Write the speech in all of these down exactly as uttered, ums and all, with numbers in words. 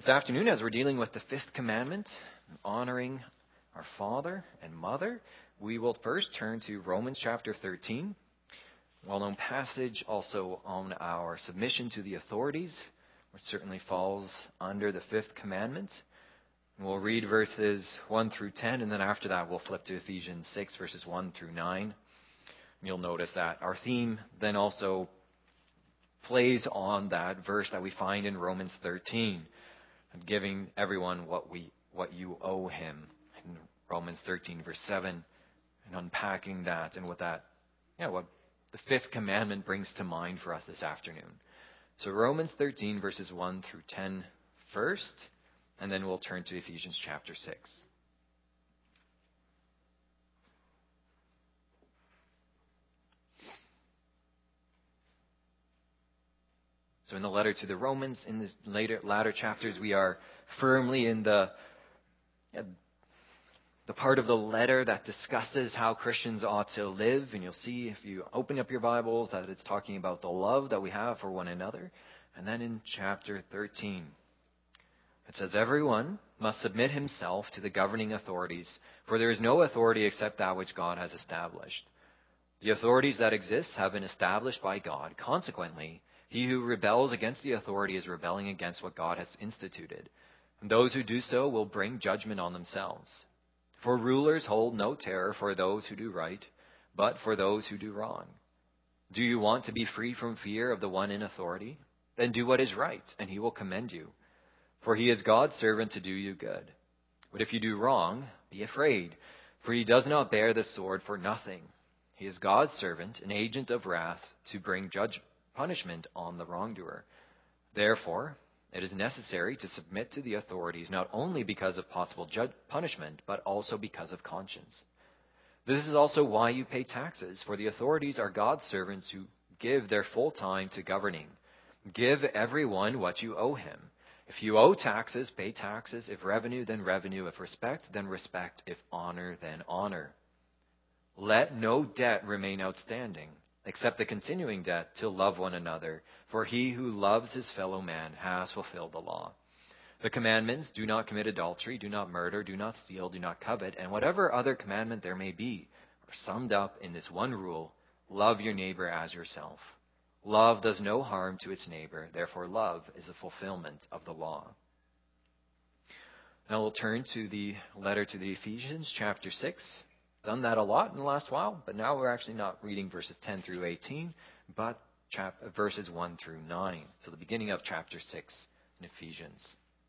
This afternoon, as we're dealing with the fifth commandment, honoring our father and mother, we will first turn to Romans chapter thirteen, well-known passage also on our submission to the authorities, which certainly falls under the fifth commandment. We'll read verses one through ten, and then after that we'll flip to Ephesians six, verses one through nine. And you'll notice that our theme then also plays on that verse that we find in Romans thirteen, and giving everyone what we what you owe him, in Romans thirteen, verse seven, and unpacking that and what that, yeah, what the fifth commandment brings to mind for us this afternoon. So Romans thirteen, verses one through ten first, and then we'll turn to Ephesians chapter six. So in the letter to the Romans, in the later latter chapters, we are firmly in the uh, the part of the letter that discusses how Christians ought to live. And you'll see if you open up your Bibles that it's talking about the love that we have for one another. And then in chapter thirteen, it says, "Everyone must submit himself to the governing authorities, for there is no authority except that which God has established. The authorities that exist have been established by God. Consequently, he who rebels against the authority is rebelling against what God has instituted. And those who do so will bring judgment on themselves. For rulers hold no terror for those who do right, but for those who do wrong. Do you want to be free from fear of the one in authority? Then do what is right, and he will commend you. For he is God's servant to do you good. But if you do wrong, be afraid, for he does not bear the sword for nothing. He is God's servant, an agent of wrath, to bring judgment. punishment on the wrongdoer. Therefore, it is necessary to submit to the authorities not only because of possible judge punishment, but also because of conscience. This is also why you pay taxes, for the authorities are God's servants who give their full time to governing. Give everyone what you owe him. If you owe taxes, pay taxes. If revenue, then revenue. If respect, then respect. If honor, then honor. Let no debt remain outstanding, except the continuing debt to love one another. For he who loves his fellow man has fulfilled the law. The commandments, do not commit adultery, do not murder, do not steal, do not covet, and whatever other commandment there may be, are summed up in this one rule: love your neighbor as yourself. Love does no harm to its neighbor, therefore love is the fulfillment of the law." Now we'll turn to the letter to the Ephesians, chapter six. Done that a lot in the last while, but now we're actually not reading verses ten through eighteen, but chap- verses one through nine. So the beginning of chapter six in Ephesians.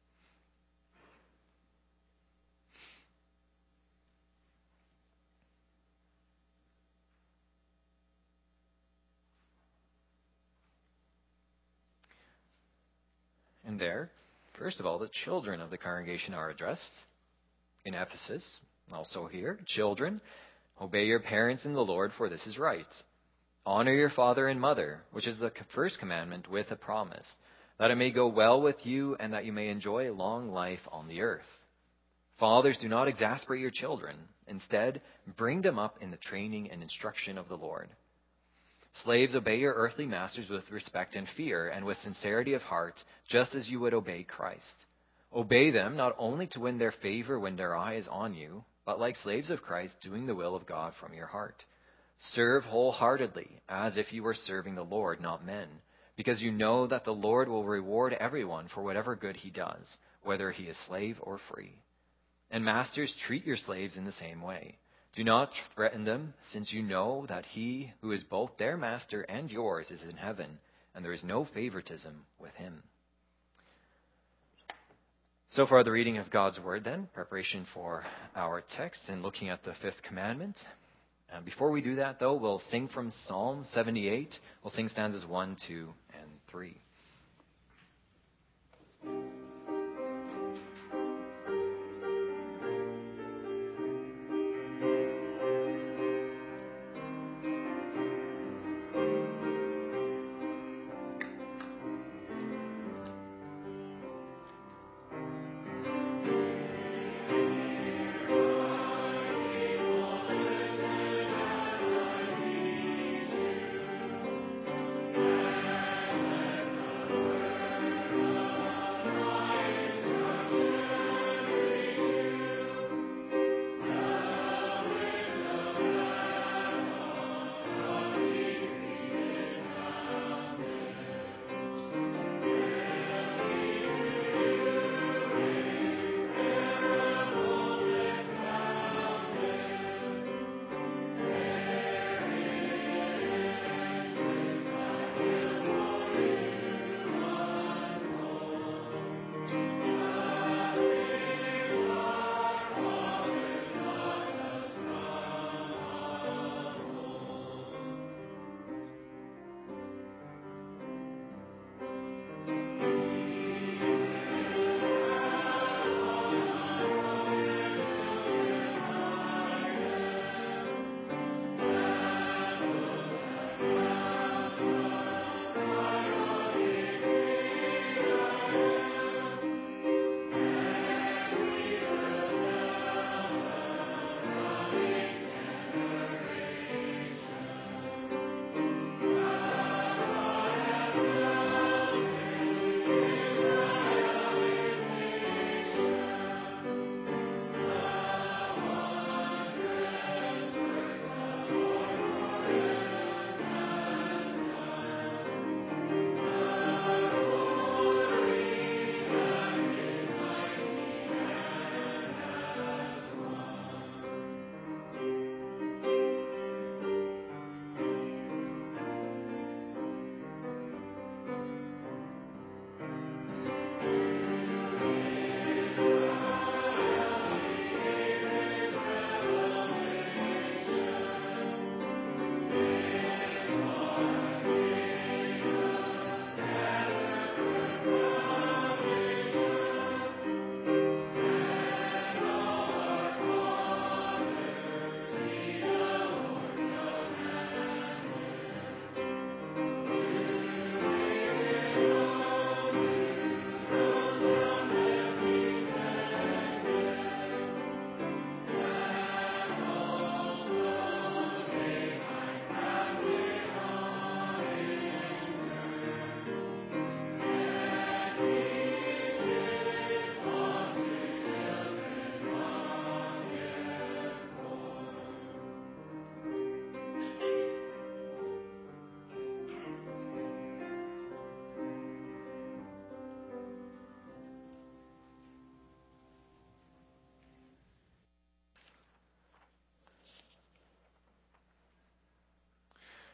And there, first of all, the children of the congregation are addressed. In Ephesus, also here, children, obey your parents in the Lord, for this is right. Honor your father and mother, which is the first commandment with a promise, that it may go well with you and that you may enjoy a long life on the earth. Fathers, do not exasperate your children. Instead, bring them up in the training and instruction of the Lord. Slaves, obey your earthly masters with respect and fear and with sincerity of heart, just as you would obey Christ. Obey them not only to win their favor when their eye is on you, but like slaves of Christ, doing the will of God from your heart. Serve wholeheartedly, as if you were serving the Lord, not men, because you know that the Lord will reward everyone for whatever good he does, whether he is slave or free. And masters, treat your slaves in the same way. Do not threaten them, since you know that he who is both their master and yours is in heaven, and there is no favoritism with him. So far, the reading of God's Word, then, preparation for our text and looking at the fifth commandment. Uh, before we do that, though, we'll sing from Psalm seventy-eight. We'll sing stanzas one, two, and three.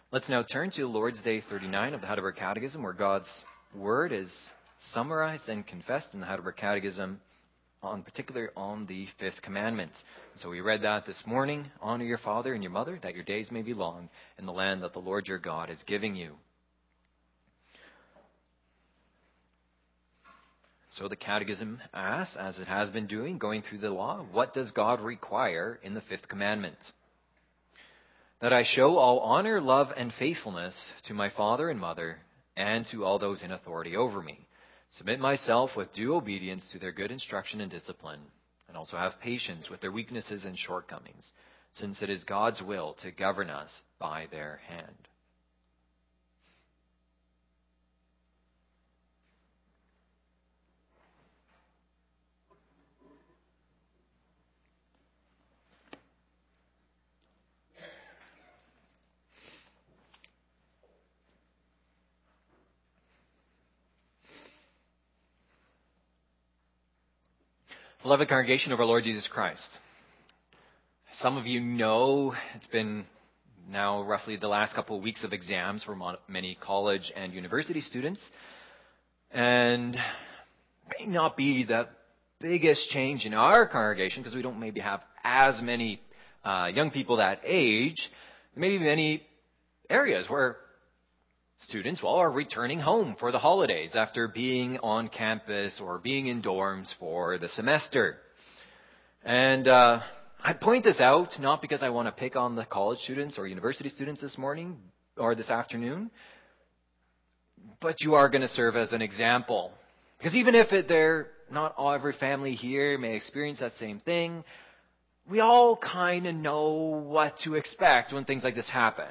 Let's now turn to Lord's Day thirty-nine of the Heidelberg Catechism, where God's Word is summarized and confessed in the Heidelberg Catechism, on particular on the fifth commandment. So we read that this morning: honor your father and your mother, that your days may be long in the land that the Lord your God is giving you. So the Catechism asks, as it has been doing, going through the law, what does God require in the fifth commandment? That I show all honor, love, and faithfulness to my father and mother, and to all those in authority over me. Submit myself with due obedience to their good instruction and discipline, and also have patience with their weaknesses and shortcomings, since it is God's will to govern us by their hand. Beloved congregation of our Lord Jesus Christ, some of you know it's been now roughly the last couple of weeks of exams for many college and university students, and it may not be the biggest change in our congregation because we don't maybe have as many uh, young people that age. There may be many areas where students, well, are returning home for the holidays after being on campus or being in dorms for the semester. And uh, I point this out not because I want to pick on the college students or university students this morning or this afternoon, but you are going to serve as an example. Because even if it, they're not all, every family here may experience that same thing, we all kind of know what to expect when things like this happen.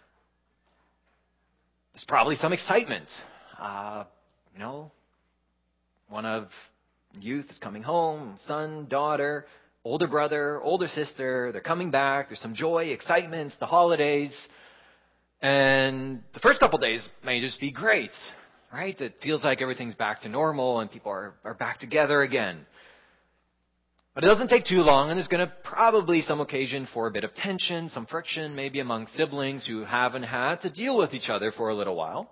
There's probably some excitement. Uh, you know, one of youth is coming home, son, daughter, older brother, older sister. They're coming back. There's some joy, excitement, the holidays. And the first couple days may just be great, right? It feels like everything's back to normal and people are, are back together again. But it doesn't take too long, and there's going to probably some occasion for a bit of tension, some friction, maybe among siblings who haven't had to deal with each other for a little while.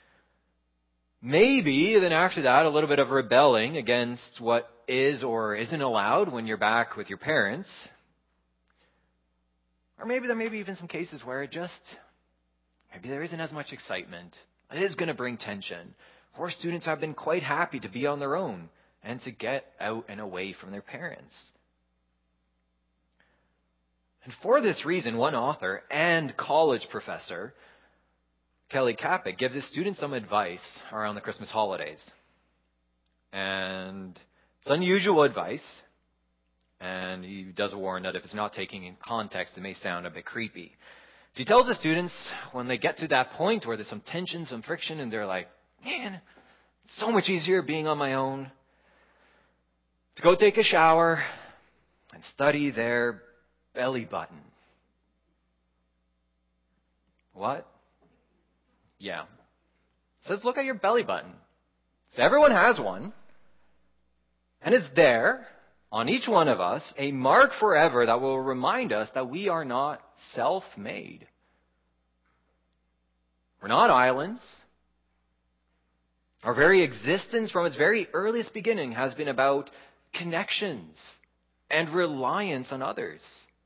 Maybe then after that, a little bit of rebelling against what is or isn't allowed when you're back with your parents. Or maybe there may be even some cases where it just, maybe there isn't as much excitement. It is going to bring tension. Or students have been quite happy to be on their own and to get out and away from their parents. And for this reason, one author and college professor, Kelly Kapic, gives his students some advice around the Christmas holidays. And it's unusual advice, and he does warn that if it's not taken in context, it may sound a bit creepy. So he tells the students, when they get to that point where there's some tension, some friction, and they're like, man, it's so much easier being on my own, to go take a shower and study their belly button. What? Yeah. It says look at your belly button. So everyone has one. And it's there, on each one of us, a mark forever that will remind us that we are not self-made. We're not islands. Our very existence from its very earliest beginning has been about connections and reliance on others.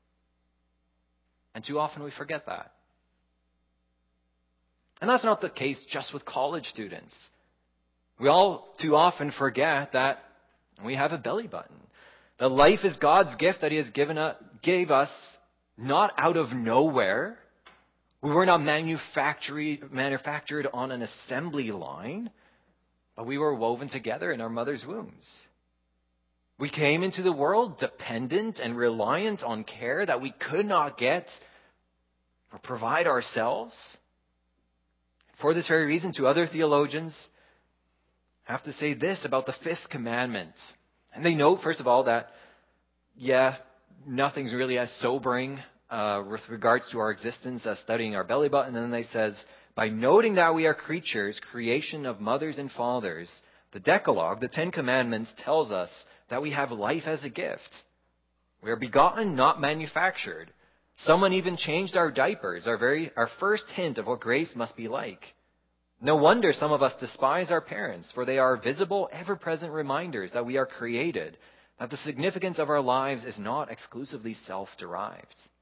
And too often we forget that. And that's not the case just with college students. We all too often forget that we have a belly button. That life is God's gift that He has given us, gave us not out of nowhere. We were not manufactured, manufactured on an assembly line, but we were woven together in our mother's wombs. We came into the world dependent and reliant on care that we could not get or provide ourselves. For this very reason, two other theologians have to say this about the fifth commandment. And they note, first of all, that, yeah, nothing's really as sobering uh, with regards to our existence as studying our belly button. And then they says, by noting that we are creatures, creation of mothers and fathers, the Decalogue, the Ten Commandments, tells us that we have life as a gift. We are begotten, not manufactured. Someone even changed our diapers, our very our first hint of what grace must be like. No wonder some of us despise our parents, for they are visible, ever-present reminders that we are created, that the significance of our lives is not exclusively self-derived.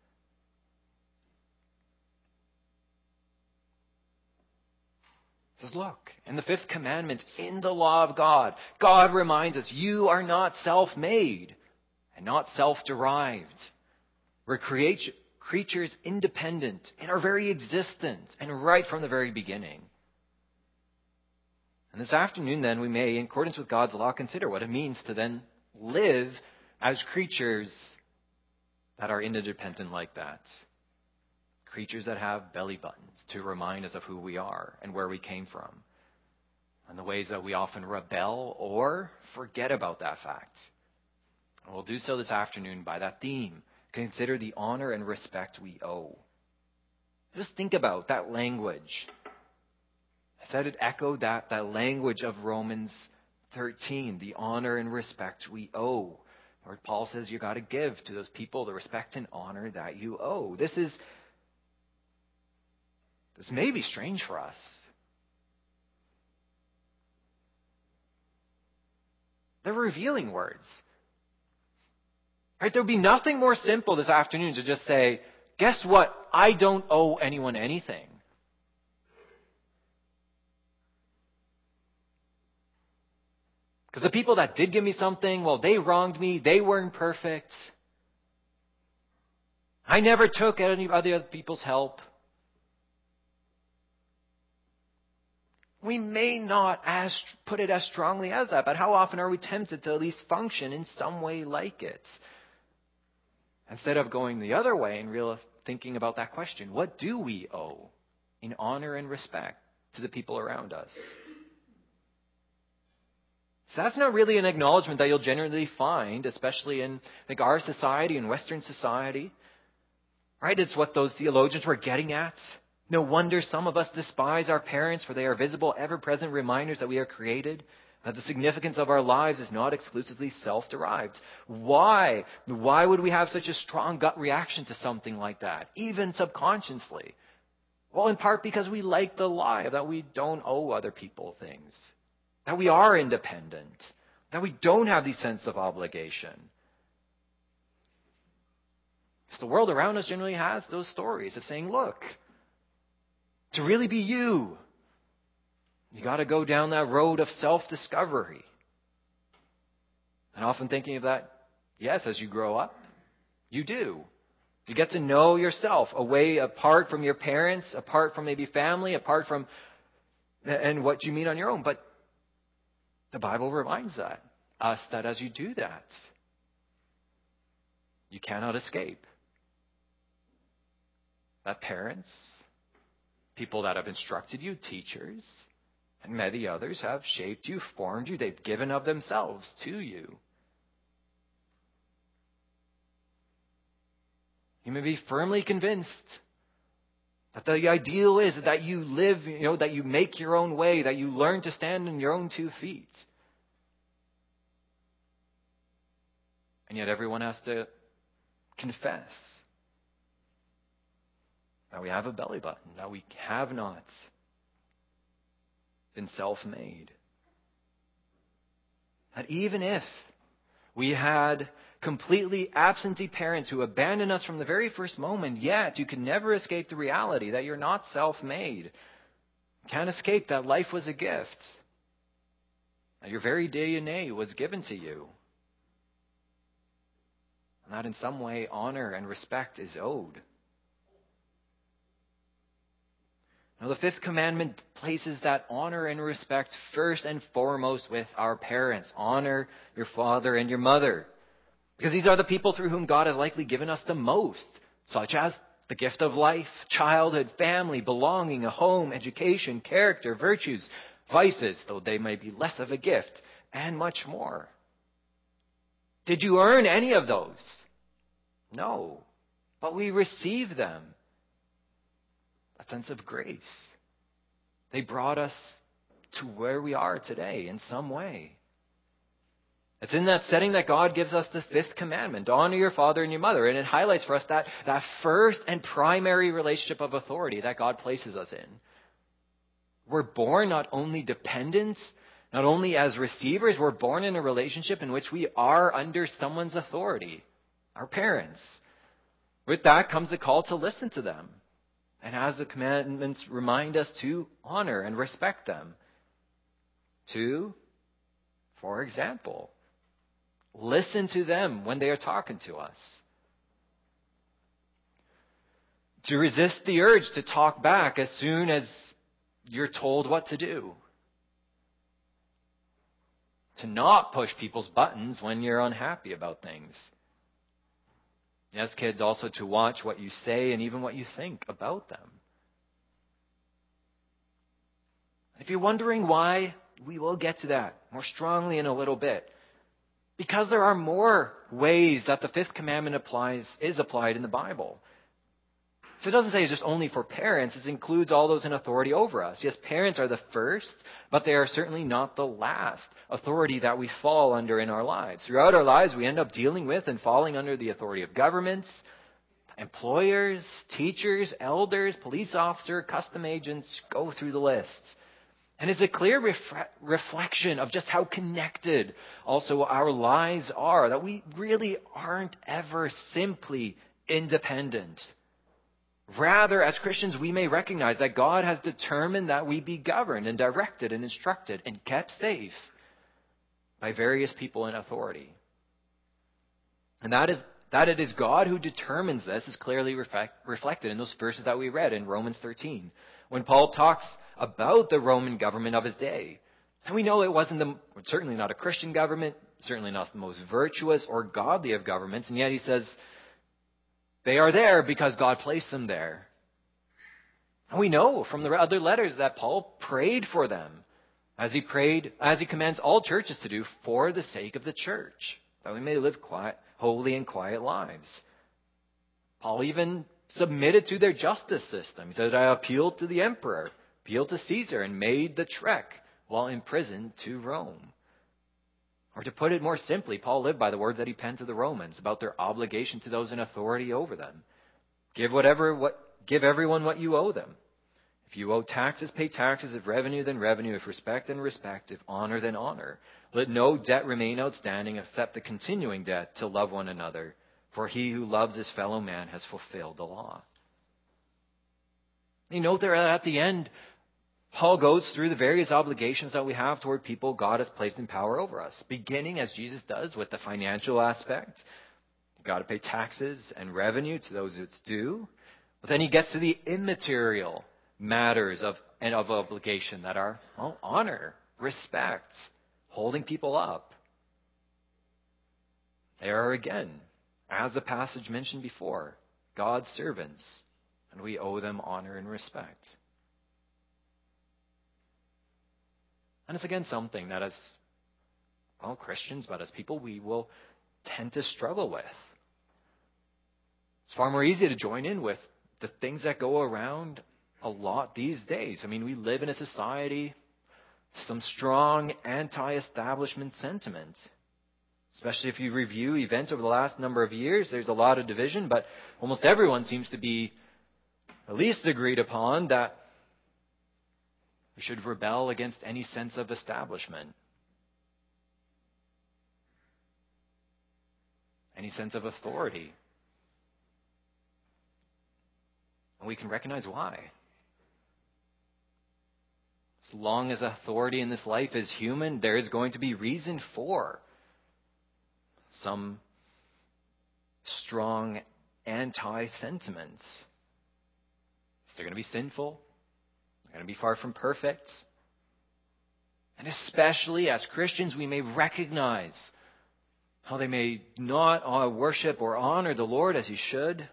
It says, look, in the fifth commandment, in the law of God, God reminds us, you are not self-made and not self-derived. We're create, creatures independent in our very existence and right from the very beginning. And this afternoon, then, we may, in accordance with God's law, consider what it means to then live as creatures that are interdependent like that. Creatures that have belly buttons to remind us of who we are and where we came from, and the ways that we often rebel or forget about that fact. And we'll do so this afternoon by that theme. Consider the honor and respect we owe. Just think about that language. I said it echoed that, that language of Romans thirteen, the honor and respect we owe. Lord Paul says you got to give to those people the respect and honor that you owe. This is This may be strange for us. They're revealing words. Right? There would be nothing more simple this afternoon to just say, guess what? I don't owe anyone anything. Because the people that did give me something, well, they wronged me. They weren't perfect. I never took any other people's help. We may not as put it as strongly as that, but how often are we tempted to at least function in some way like it? Instead of going the other way and real thinking about that question, what do we owe in honor and respect to the people around us? So that's not really an acknowledgement that you'll generally find, especially in like our society and Western society. Right? It's what those theologians were getting at. No wonder some of us despise our parents, for they are visible, ever-present reminders that we are created, that the significance of our lives is not exclusively self-derived. Why? Why would we have such a strong gut reaction to something like that, even subconsciously? Well, in part because we like the lie that we don't owe other people things, that we are independent, that we don't have the sense of obligation. The world around us generally has those stories of saying, look, to really be you, you got to go down that road of self-discovery. And often thinking of that, yes, as you grow up, you do. You get to know yourself away apart from your parents, apart from maybe family, apart from and what you mean on your own. But the Bible reminds that, us that as you do that, you cannot escape. That parents, people that have instructed you, teachers, and many others have shaped you, formed you. They've given of themselves to you. You may be firmly convinced that the ideal is that you live, you know, that you make your own way, that you learn to stand on your own two feet. And yet everyone has to confess that we have a belly button, that we have not been self-made. That even if we had completely absentee parents who abandoned us from the very first moment, yet you can never escape the reality that you're not self-made. You can't escape that life was a gift. That your very D N A was given to you. And that in some way honor and respect is owed. Now, the fifth commandment places that honor and respect first and foremost with our parents. Honor your father and your mother. Because these are the people through whom God has likely given us the most, such as the gift of life, childhood, family, belonging, a home, education, character, virtues, vices, though they may be less of a gift, and much more. Did you earn any of those? No. But we receive them. A sense of grace. They brought us to where we are today in some way. It's in that setting that God gives us the fifth commandment, honor your father and your mother. And it highlights for us that, that first and primary relationship of authority that God places us in. We're born not only dependents, not only as receivers, we're born in a relationship in which we are under someone's authority, our parents. With that comes the call to listen to them. And as the commandments remind us to honor and respect them. To, for example, listen to them when they are talking to us. To resist the urge to talk back as soon as you're told what to do. To not push people's buttons when you're unhappy about things. Yes, kids, also to watch what you say and even what you think about them. If you're wondering why, we will get to that more strongly in a little bit. Because there are more ways that the fifth commandment applies is applied in the Bible. So it doesn't say it's just only for parents. It includes all those in authority over us. Yes, parents are the first, but they are certainly not the last authority that we fall under in our lives. Throughout our lives, we end up dealing with and falling under the authority of governments, employers, teachers, elders, police officers, custom agents. Go through the list. And it's a clear refre- reflection of just how connected also our lives are, that we really aren't ever simply independent. Rather, as Christians, we may recognize that God has determined that we be governed and directed and instructed and kept safe by various people in authority. And that is that it is God who determines this is clearly reflect, reflected in those verses that we read in Romans thirteen, when Paul talks about the Roman government of his day. And we know it wasn't the, certainly not a Christian government, certainly not the most virtuous or godly of governments, and yet he says, they are there because God placed them there. And we know from the other letters that Paul prayed for them, as he prayed, as he commands all churches to do, for the sake of the church, that we may live quiet, holy and quiet lives. Paul even submitted to their justice system. He said, I appealed to the emperor, appealed to Caesar, and made the trek while imprisoned to Rome. Or to put it more simply, Paul lived by the words that he penned to the Romans about their obligation to those in authority over them. Give whatever, what, give everyone what you owe them. If you owe taxes, pay taxes. If revenue, then revenue. If respect, then respect. If honor, then honor. Let no debt remain outstanding except the continuing debt to love one another. For he who loves his fellow man has fulfilled the law. You note there at the end, Paul goes through the various obligations that we have toward people God has placed in power over us, beginning as Jesus does with the financial aspect. You've got to pay taxes and revenue to those it's due. But then he gets to the immaterial matters of and of obligation that are well, honor, respect, holding people up. They are again, as the passage mentioned before, God's servants, and we owe them honor and respect. And it's again something that as well, Christians, but as people, we will tend to struggle with. It's far more easy to join in with the things that go around a lot these days. I mean, we live in a society, some strong anti-establishment sentiment. Especially if you review events over the last number of years, there's a lot of division, but almost everyone seems to be at least agreed upon that we should rebel against any sense of establishment, any sense of authority. And we can recognize why. As long as authority in this life is human, there is going to be reason for some strong anti-sentiments. They're going to be sinful. They're going to be far from perfect. And especially as Christians, we may recognize how they may not worship or honor the Lord as He should.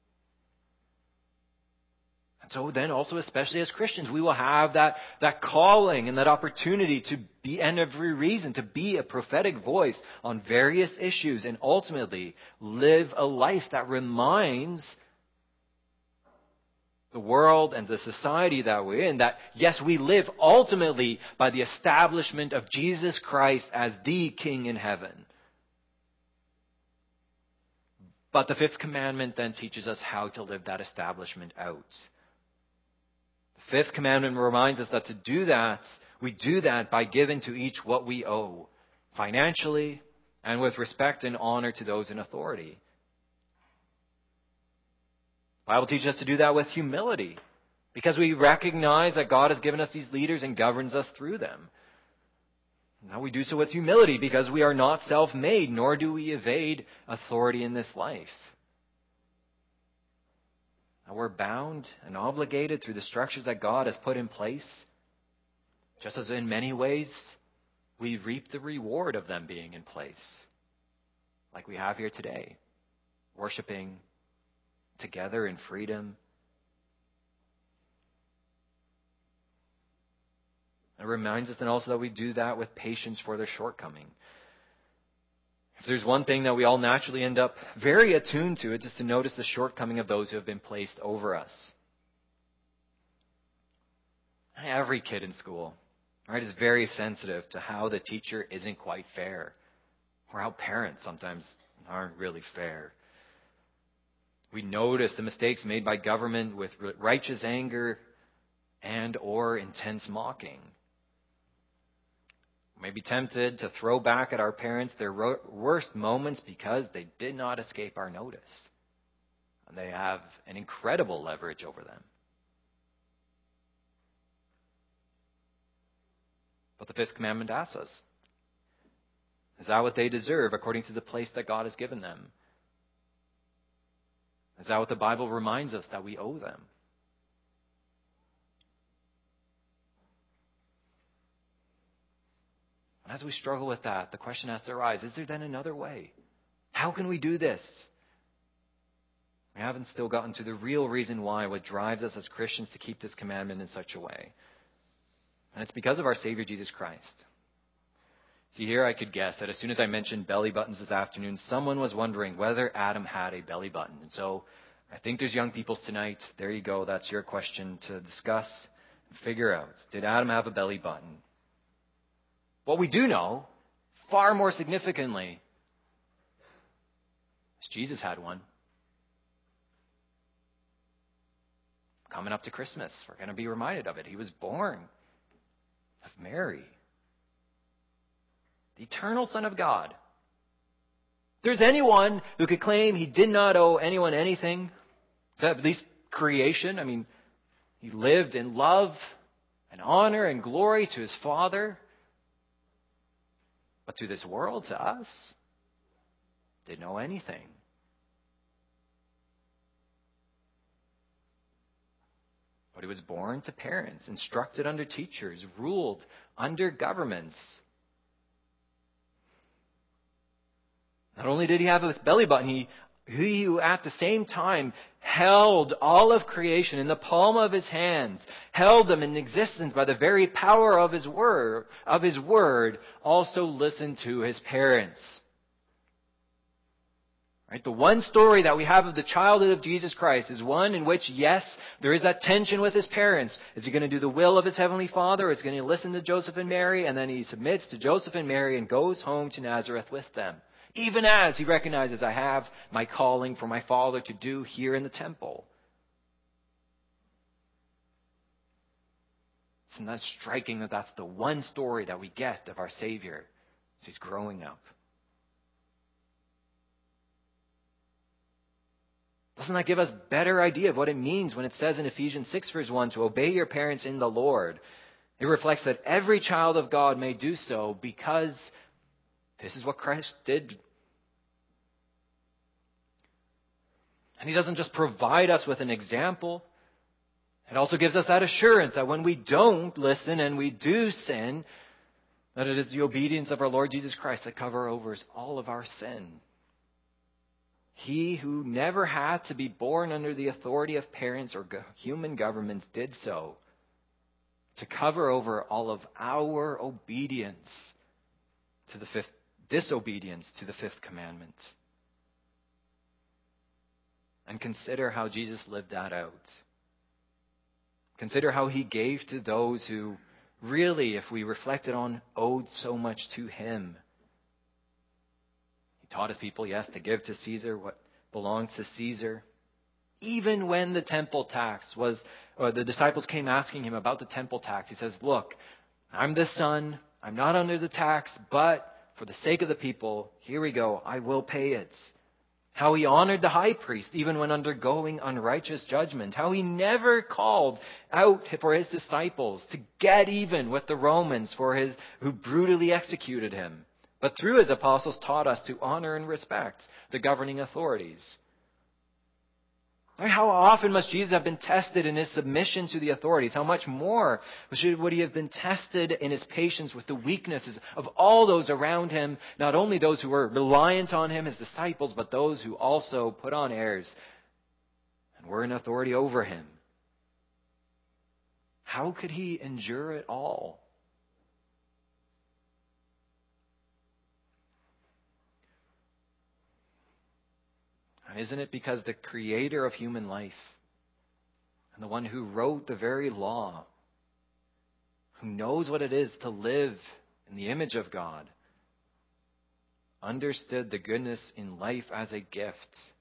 And so then also, especially as Christians, we will have that, that calling and that opportunity to be, and every reason, to be a prophetic voice on various issues and ultimately live a life that reminds the world and the society that we're in, that yes, we live ultimately by the establishment of Jesus Christ as the King in heaven. But the fifth commandment then teaches us how to live that establishment out. The fifth commandment reminds us that to do that, we do that by giving to each what we owe, financially and with respect and honor to those in authority. The Bible teaches us to do that with humility, because we recognize that God has given us these leaders and governs us through them. Now we do so with humility because we are not self-made, nor do we evade authority in this life. Now we're bound and obligated through the structures that God has put in place, just as in many ways we reap the reward of them being in place, like we have here today, worshiping together in freedom. It reminds us then also that we do that with patience for their shortcoming. If there's one thing that we all naturally end up very attuned to, it's just to notice the shortcoming of those who have been placed over us. Every kid in school, right, is very sensitive to how the teacher isn't quite fair, or how parents sometimes aren't really fair. We notice the mistakes made by government with righteous anger and or intense mocking. We may be tempted to throw back at our parents their worst moments because they did not escape our notice. And they have an incredible leverage over them. But the fifth commandment asks us, is that what they deserve according to the place that God has given them? Is that what the Bible reminds us that we owe them? And as we struggle with that, the question has to arise, is there then another way? How can we do this? We haven't still gotten to the real reason why, what drives us as Christians to keep this commandment in such a way. And it's because of our Savior Jesus Christ. See, here I could guess that as soon as I mentioned belly buttons this afternoon, someone was wondering whether Adam had a belly button. And so I think there's young peoples tonight. There you go. That's your question to discuss and figure out. Did Adam have a belly button? What we do know, far more significantly, is Jesus had one. Coming up to Christmas, we're going to be reminded of it. He was born of Mary, the eternal Son of God. If there's anyone who could claim he did not owe anyone anything, except at least creation, I mean, he lived in love and honor and glory to his Father. But to this world, to us, didn't know anything. But he was born to parents, instructed under teachers, ruled under governments. Not only did he have a belly button, he, he who at the same time held all of creation in the palm of his hands, held them in existence by the very power of his word, of his word, also listened to his parents. Right? The one story that we have of the childhood of Jesus Christ is one in which, yes, there is that tension with his parents. Is he going to do the will of his heavenly Father? Or is he going to listen to Joseph and Mary? And then he submits to Joseph and Mary and goes home to Nazareth with them. Even as he recognizes, I have my calling for my Father to do here in the temple. Isn't that striking that that's the one story that we get of our Savior as he's growing up? Doesn't that give us a better idea of what it means when it says in Ephesians six verse one to obey your parents in the Lord? It reflects that every child of God may do so because this is what Christ did. And he doesn't just provide us with an example. It also gives us that assurance that when we don't listen and we do sin, that it is the obedience of our Lord Jesus Christ that covers over all of our sin. He who never had to be born under the authority of parents or human governments did so to cover over all of our obedience to the fifth, disobedience to the fifth commandment. And consider how Jesus lived that out. Consider how he gave to those who really, if we reflected on, owed so much to him. He taught his people, yes, to give to Caesar what belongs to Caesar. Even when the temple tax was, or the disciples came asking him about the temple tax, he says, look, I'm the son, I'm not under the tax, but for the sake of the people, here we go, I will pay it. How he honored the high priest even when undergoing unrighteous judgment. How he never called out for his disciples to get even with the Romans for his who brutally executed him. But through his apostles taught us to honor and respect the governing authorities. How often must Jesus have been tested in his submission to the authorities? How much more would he have been tested in his patience with the weaknesses of all those around him, not only those who were reliant on him, his disciples, but those who also put on airs and were in authority over him? How could he endure it all? Isn't it because the creator of human life and the one who wrote the very law, who knows what it is to live in the image of God, understood the goodness in life as a gift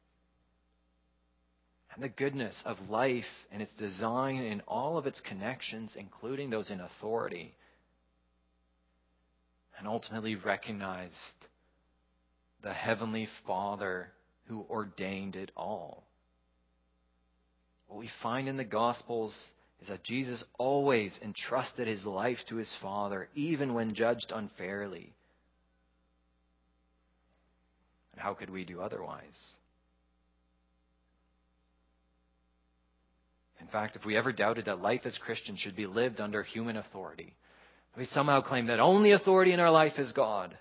and the goodness of life and its design in all of its connections, including those in authority, and ultimately recognized the Heavenly Father who ordained it all. What we find in the Gospels is that Jesus always entrusted his life to his Father, even when judged unfairly. And how could we do otherwise? In fact, if we ever doubted that life as Christians should be lived under human authority, we somehow claim that only authority in our life is God,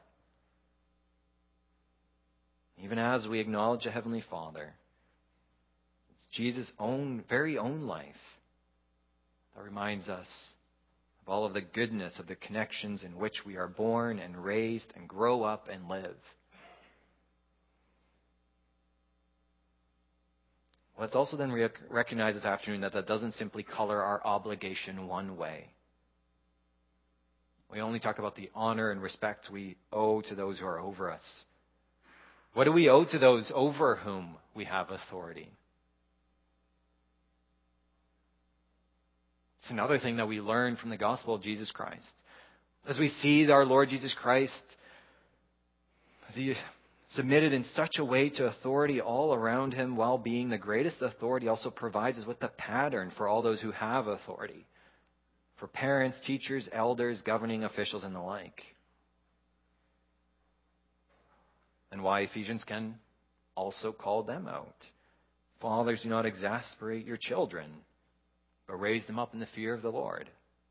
even as we acknowledge a Heavenly Father, it's Jesus' own, very own life that reminds us of all of the goodness of the connections in which we are born and raised and grow up and live. Let's also then rec- recognize this afternoon that that doesn't simply color our obligation one way. We only talk about the honor and respect we owe to those who are over us. What do we owe to those over whom we have authority? It's another thing that we learn from the gospel of Jesus Christ. As we see our Lord Jesus Christ, as he submitted in such a way to authority all around him while being the greatest authority, also provides us with the pattern for all those who have authority. For parents, teachers, elders, governing officials, and the like. And why Ephesians can also call them out. Fathers, do not exasperate your children, but raise them up in the fear of the Lord.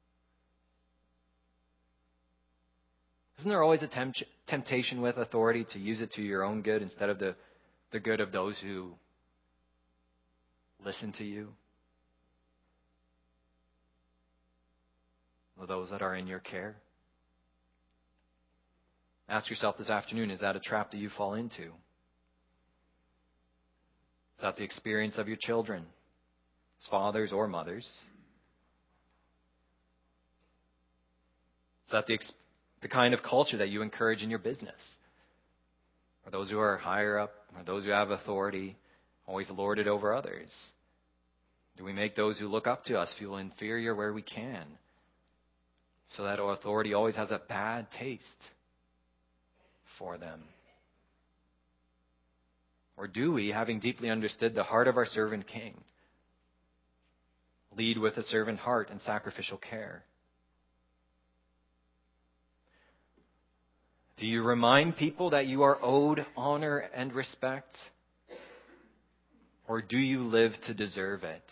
Isn't there always a tempt- temptation with authority to use it to your own good instead of the, the good of those who listen to you? Or those that are in your care? Ask yourself this afternoon, is that a trap that you fall into? Is that the experience of your children, as fathers or mothers? Is that the, ex- the kind of culture that you encourage in your business? Or those who are higher up, or those who have authority, always lord it over others? Do we make those who look up to us feel inferior where we can, so that our authority always has a bad taste for them? Or do we, having deeply understood the heart of our servant king, lead with a servant heart and sacrificial care? Do you remind people that you are owed honor and respect? Or do you live to deserve it?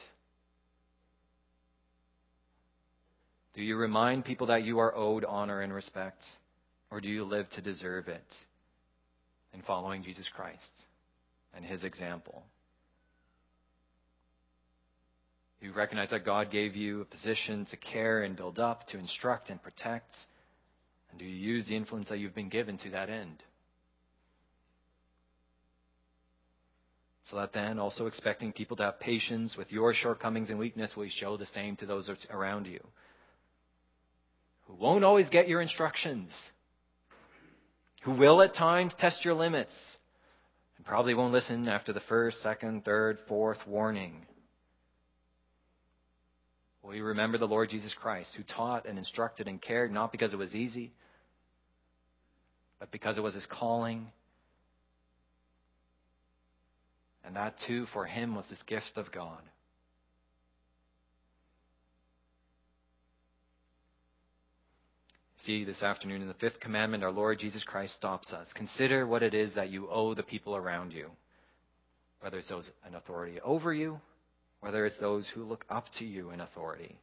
Do you remind people that you are owed honor and respect? Or do you live to deserve it in following Jesus Christ and his example? You recognize that God gave you a position to care and build up, to instruct and protect. And do you use the influence that you've been given to that end? So that then, also expecting people to have patience with your shortcomings and weakness, we show the same to those around you, who won't always get your instructions, who will at times test your limits, and probably won't listen after the first, second, third, fourth warning. Will you remember the Lord Jesus Christ, who taught and instructed and cared not because it was easy, but because it was his calling? And that too, for him, was this gift of God. See, this afternoon in the fifth commandment, our Lord Jesus Christ stops us. Consider what it is that you owe the people around you, whether it's those in authority over you, whether it's those who look up to you in authority.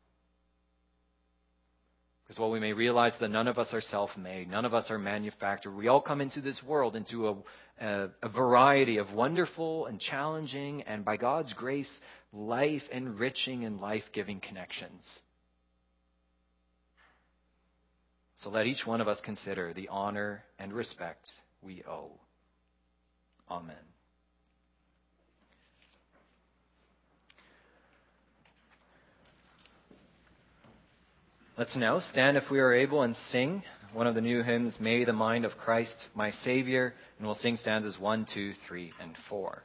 Because while we may realize that none of us are self-made, none of us are manufactured, we all come into this world into a, a, a variety of wonderful and challenging and, by God's grace, life-enriching and life-giving connections. So let each one of us consider the honor and respect we owe. Amen. Let's now stand, if we are able, and sing one of the new hymns, May the Mind of Christ My Savior, and we'll sing stanzas one, two, three, and four.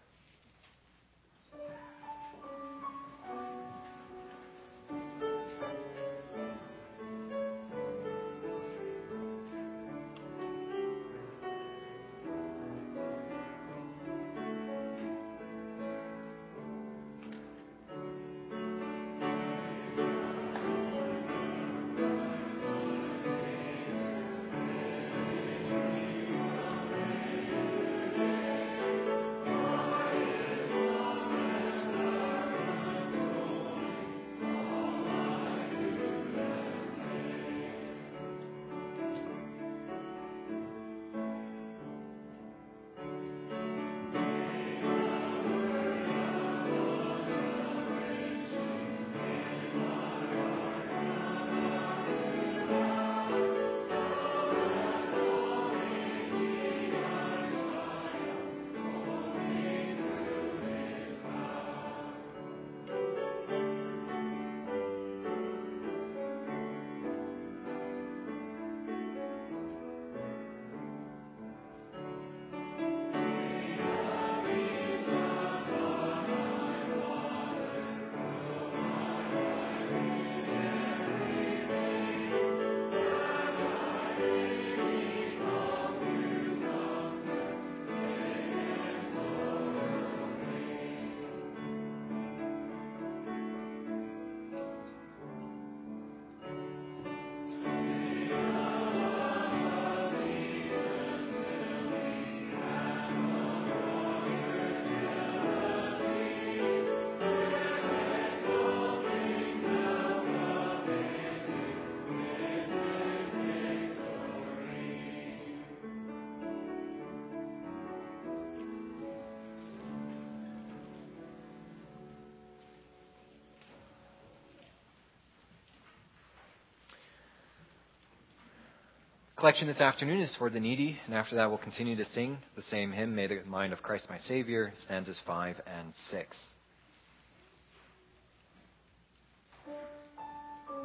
Collection this afternoon is for the needy, and after that we'll continue to sing the same hymn, May the Mind of Christ My Savior, stanzas five and six.